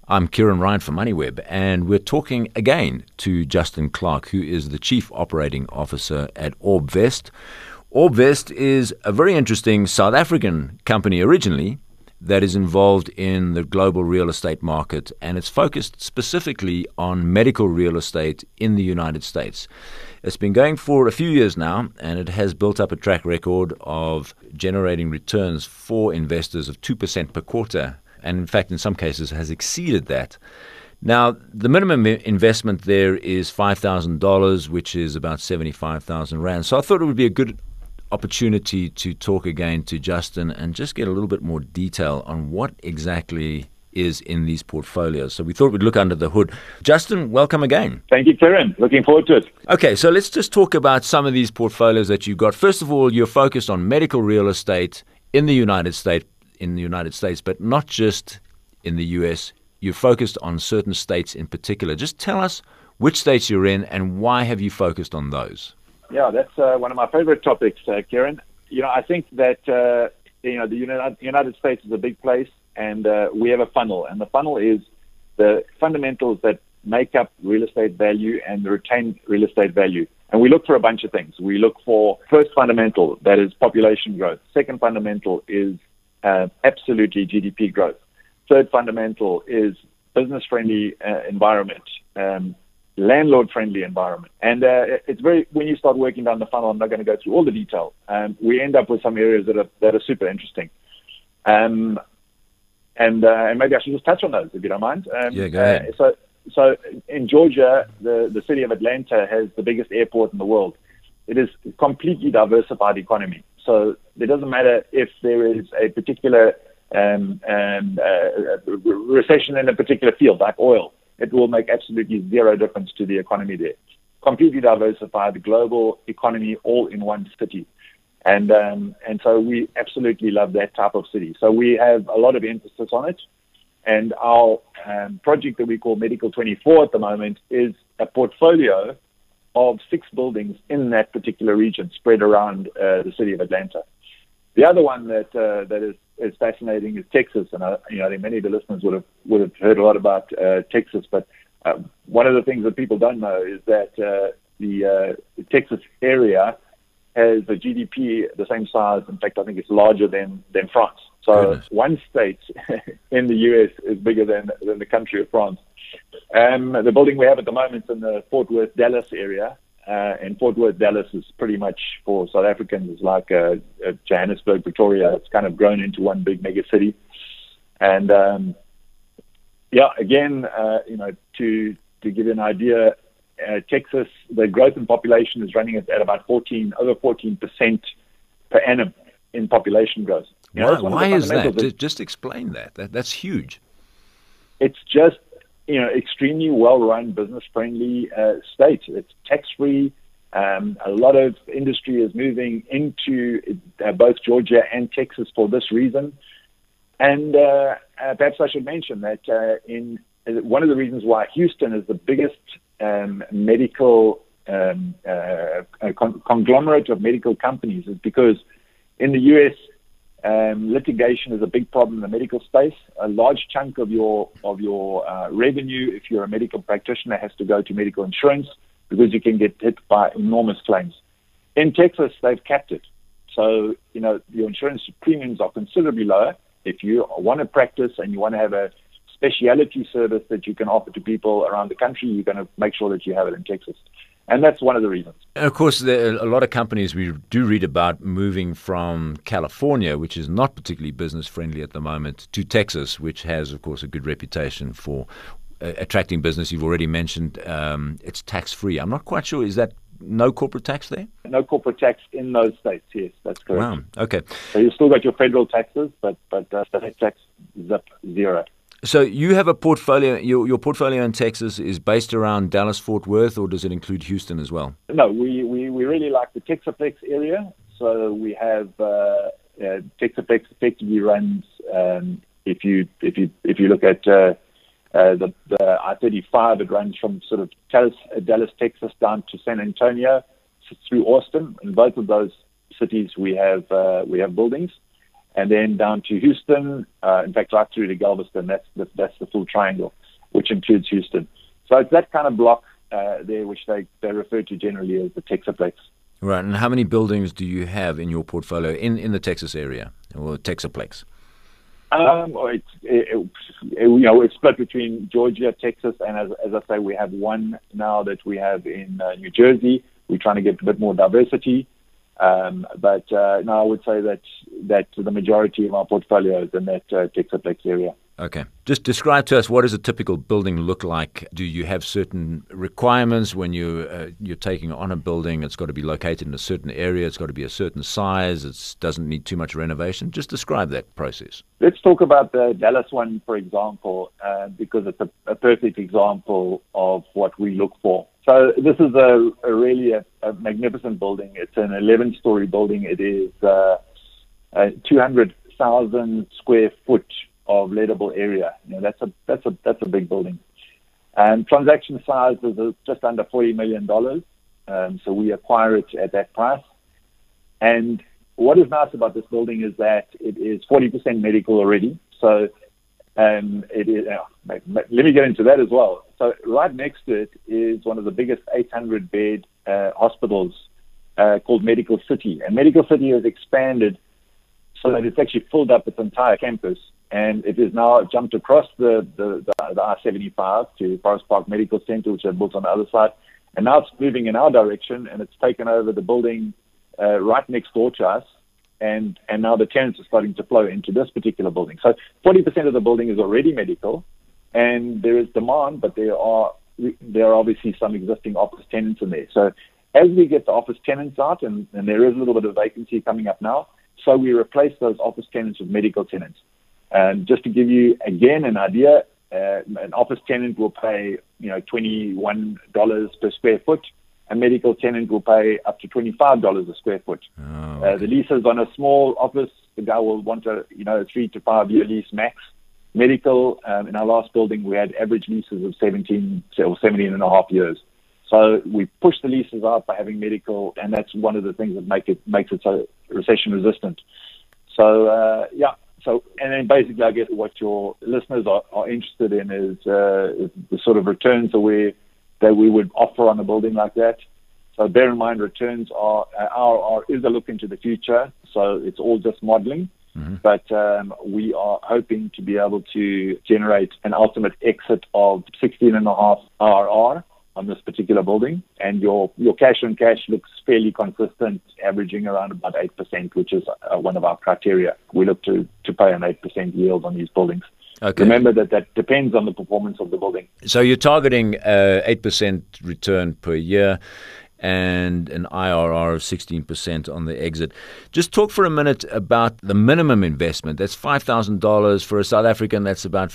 I'm Kieran Ryan from MoneyWeb, and we're talking again to Justin Clark, who is the Chief Operating Officer at Orbvest. Orbvest is a very interesting South African company originally that is involved in the global real estate market, and it's focused specifically on medical real estate in the United States. It's been going for a few years now, and it has built up a track record of generating returns for investors of 2% per quarter, and in fact, in some cases, has exceeded that. Now, the minimum investment there is $5,000, which is about 75,000 Rand. So I thought it would be a good opportunity to talk again to Justin and just get a little bit more detail on what exactly is in these portfolios. So we thought we'd look under the hood. Justin, welcome again. Thank you, Kieran. Looking forward to it. Okay, so let's just talk about some of these portfolios that you've got. First of all, you're focused on medical real estate in the United States, but not just in the US. You're focused on certain states in particular. Just tell us which states you're in and why have you focused on those? Yeah, that's one of my favorite topics, Kieran. I think that the United States is a big place, and we have a funnel, and the funnel is the fundamentals that make up real estate value and retain real estate value. And we look for a bunch of things. We look for first fundamental, that is population growth. Second fundamental is absolutely GDP growth. Third fundamental is business-friendly environment, landlord-friendly environment. And it's when you start working down the funnel, I'm not going to go through all the detail. We end up with some areas that are super interesting. And maybe I should just touch on those, if you don't mind. Yeah, go ahead. So in Georgia, the city of Atlanta has the biggest airport in the world. It is a completely diversified economy. So it doesn't matter if there is a particular recession in a particular field, like oil. It will make absolutely zero difference to the economy there. Completely diversified, global economy, all in one city. And so we absolutely love that type of city. So we have a lot of emphasis on it. And our project that we call Medical 24 at the moment is a portfolio of 6 buildings in that particular region spread around the city of Atlanta. The other one that is fascinating is Texas, and I think many of the listeners would have heard a lot about Texas. But one of the things that people don't know is that the Texas area has a GDP the same size. In fact, I think it's larger than France. So Goodness. One state in the US is bigger than the country of France. The building we have at the moment is in the Fort Worth, Dallas area. And Fort Worth, Dallas is pretty much, for South Africans, is like Johannesburg, Pretoria. It's kind of grown into one big mega city. And again, to give you an idea, Texas, the growth in population is running at about over 14% per annum in population growth. Why is that? Just explain that. That's huge. It's just extremely well-run, business-friendly state. It's tax-free. A lot of industry is moving into both Georgia and Texas for this reason. And perhaps I should mention that one of the reasons why Houston is the biggest medical conglomerate of medical companies is because in the U.S., litigation is a big problem in the medical space. A large chunk of your revenue, if you're a medical practitioner, has to go to medical insurance because you can get hit by enormous claims. In Texas, they've capped it. So, your insurance premiums are considerably lower. If you want to practice and you want to have a specialty service that you can offer to people around the country, you're going to make sure that you have it in Texas. And that's one of the reasons. And of course, there are a lot of companies we do read about moving from California, which is not particularly business-friendly at the moment, to Texas, which has, of course, a good reputation for attracting business. You've already mentioned it's tax-free. I'm not quite sure. Is that no corporate tax there? No corporate tax in those states, yes, that's correct. Wow, okay. So you've still got your federal taxes, but state tax is up zero. So you have a portfolio, your portfolio in Texas is based around Dallas-Fort Worth, or does it include Houston as well? No, we really like the Texaplex area. So we have Texaplex effectively runs, if you look at the I-35, it runs from sort of Dallas, Texas down to San Antonio through Austin. In both of those cities we have buildings. and then down to Houston, in fact, right through to Galveston. That's the full triangle, which includes Houston. So it's that kind of block there, which they refer to generally as the Texaplex. Right, and how many buildings do you have in your portfolio in the Texas area, or Texaplex? It's split between Georgia, Texas, and as I say, we have one now that we have in New Jersey. We're trying to get a bit more diversity. But I would say that the majority of our portfolio is in that Texaplex area. Okay. Just describe to us, what does a typical building look like? Do you have certain requirements when you're taking on a building? It's got to be located in a certain area. It's got to be a certain size. It doesn't need too much renovation. Just describe that process. Let's talk about the Dallas one, for example, because it's a perfect example of what we look for. So this is a really magnificent building. It's an 11-story building. It is 200,000 square foot of lettable area. That's a big building. And transaction size is just under $40 million. So we acquire it at that price. And what is nice about this building is that it is 40% medical already. So it is. Let me get into that as well. So right next to it is one of the biggest 800-bed hospitals called Medical City. And Medical City has expanded so that it's actually filled up its entire campus. And it is now jumped across the I-75 to Forest Park Medical Center, which are built on the other side. And now it's moving in our direction, and it's taken over the building right next door to us. And now the tenants are starting to flow into this particular building. So 40% of the building is already medical, and there is demand, but there are obviously some existing office tenants in there. So as we get the office tenants out, and there is a little bit of vacancy coming up now, so we replace those office tenants with medical tenants. And just to give you, again, an idea, an office tenant will pay, $21 per square foot. A medical tenant will pay up to $25 a square foot. Oh, okay. The leases on a small office, the guy will want a 3 to 5 year lease max. Medical, in our last building, we had average leases of 17 and a half years. So we push the leases out by having medical, and that's one of the things that makes it so recession resistant. So, So, and then basically, I guess what your listeners are interested in is the sort of returns that we would offer on a building like that. So bear in mind, returns is a look into the future. So it's all just modeling. Mm-hmm. But we are hoping to be able to generate an ultimate exit of 16.5 IRR on this particular building. And your cash on cash looks fairly consistent, averaging around about 8%, which is one of our criteria. We look to pay an 8% yield on these buildings. Okay. Remember that depends on the performance of the building. So you're targeting 8% return per year and an IRR of 16% on the exit. Just talk for a minute about the minimum investment. That's $5,000 for a South African. That's about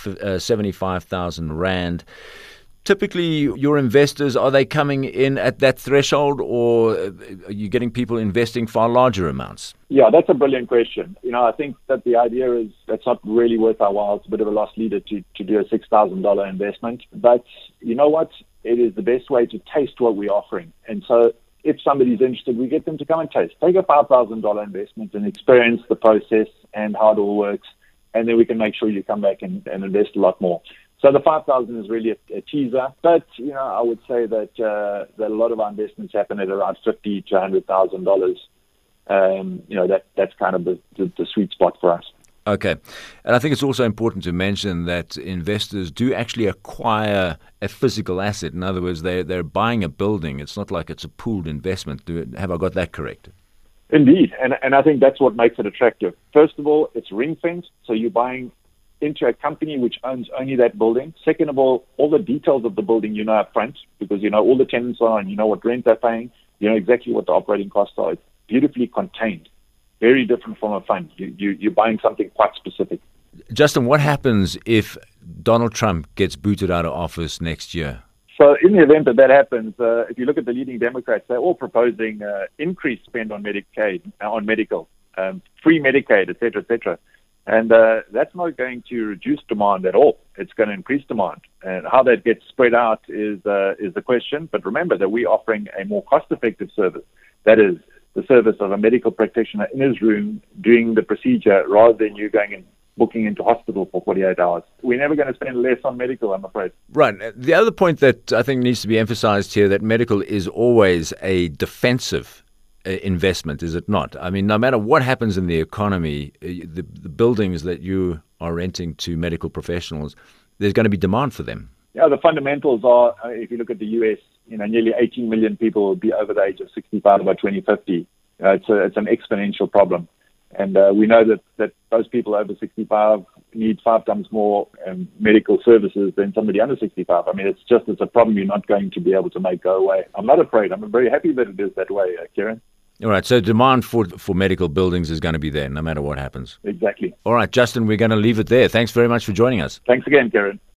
75,000 Rand. Typically, your investors, are they coming in at that threshold, or are you getting people investing far larger amounts? Yeah, that's a brilliant question. I think that the idea is that's not really worth our while. It's a bit of a lost leader to do a $6,000 investment. But you know what? It is the best way to taste what we're offering. And so if somebody's interested, we get them to come and taste. Take a $5,000 investment and experience the process and how it all works. And then we can make sure you come back and invest a lot more. So the 5,000 is really a teaser, but I would say that a lot of our investments happen at around $50,000 to $100,000. That's kind of the sweet spot for us. Okay, and I think it's also important to mention that investors do actually acquire a physical asset. In other words, they're buying a building. It's not like it's a pooled investment. Have I got that correct? Indeed, and I think that's what makes it attractive. First of all, it's ring-fenced, so you're buying into a company which owns only that building. Second of all the details of the building up front, because all the tenants are and what rent they're paying, exactly what the operating costs are. It's beautifully contained, very different from a fund. You're buying something quite specific. Justin, what happens if Donald Trump gets booted out of office next year? So in the event that happens, if you look at the leading Democrats, they're all proposing increased spend on Medicaid, on medical, free Medicaid, et cetera, et cetera. And that's not going to reduce demand at all. It's going to increase demand. And how that gets spread out is the question. But remember that we're offering a more cost-effective service. That is the service of a medical practitioner in his room doing the procedure rather than you going and booking into hospital for 48 hours. We're never going to spend less on medical, I'm afraid. Right. The other point that I think needs to be emphasized here, that medical is always a defensive investment, is it not? I mean, no matter what happens in the economy, the buildings that you are renting to medical professionals, there's going to be demand for them. Yeah, the fundamentals are, if you look at the US, nearly 18 million people will be over the age of 65 by 2050. It's an exponential problem. And we know that those people over 65 need 5 times more medical services than somebody under 65. I mean, it's a problem you're not going to be able to make go away. I'm not afraid. I'm very happy that it is that way, Kieran. All right, so demand for medical buildings is going to be there no matter what happens. Exactly. All right, Justin, we're going to leave it there. Thanks very much for joining us. Thanks again, Kieran.